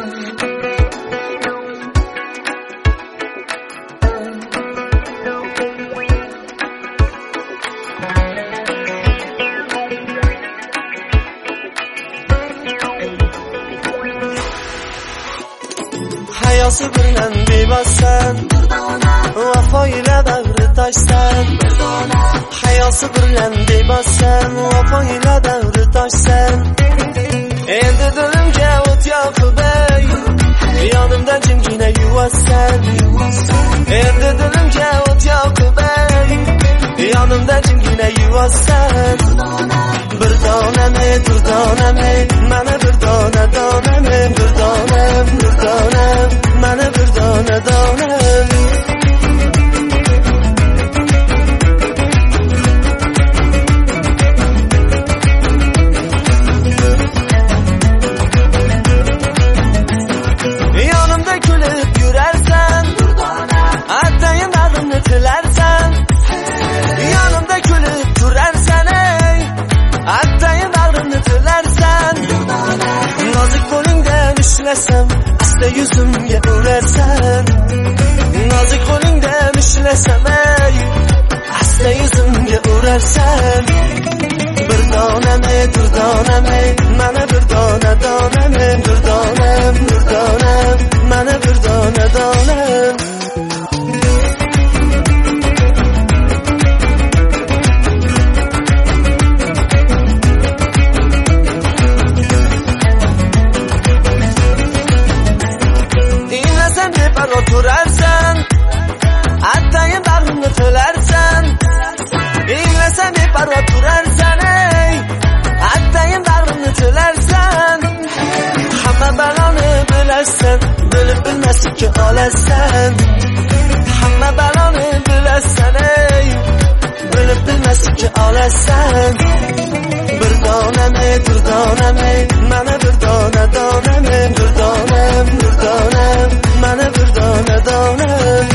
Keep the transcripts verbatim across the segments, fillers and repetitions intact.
Hayosi bilan bebassan, vafo ila davri toshsan. Hayosi bilan bebassan, vafo ila davri toshsan. Endi dilimga o't yoqib ey, yonimda jimgina yuvassan. Endi dilimga o't yoqib ey, yonimda jimgina yuvassan. Bir donam ey, bir donam ey, mana bir dona donam ey, bir donam, bir donam, mana bir dona donam. Yonimda kulib yurarsan, attayim bag'rimni tilarsan. Yonimda kulib turarsan ey, attayim bag'rimni tilarsan. Nozik qo'lingdan ushlasam, asta yuzimga urarsan. Nozik qo'lingdan ushlasam ey, asta yuzimga urarsan. Bir donam ey, bir donam ey, mana bir dona donam ey, bir donam, bir donam, mana bir dona donam. Beparvo turarsan, attayim bag'rimni tilarsan. Inglasam beparvo turarsan ey, attayim bag'rimni tilarsan. Hamma baloni bilasan, bilib bilmaslikka olasan. Hamma baloni bilasan ey, bilib bilmaslikka olasan. Bir donam ey, bir donam ey, mana bir dona donam ey, bir donam, bir donam, mana bir dona donam.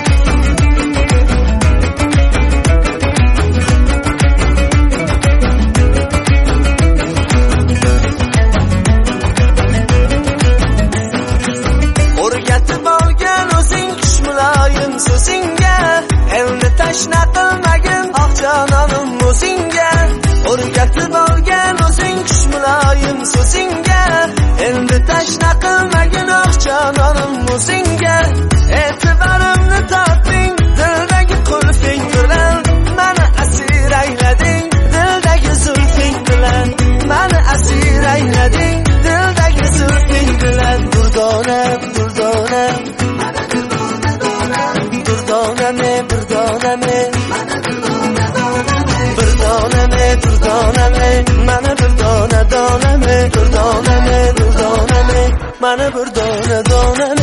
O'rgatib olgan o'zing xush muloyim so'zingga, endi tashna qilmagin oq jononim o'zingga. O'rgatib olgan o'zing xush muloyim so'zingga, endi tashna qilmagin oq jononim o'zingga. E'tiborimni torting, dildagi qulfing bilan mani asir aylading, dildagi zulfing bilan mani asir aylading, dildagi zulfing bilan. Durdonam, durdonam, mana durdona donam, durdonam ey, bir donam ey, mana durdona donam, bir donam ey, durdonam ey, mana bir dona donam ey, durdonam ey, durdonam ey, mana bir dona donam.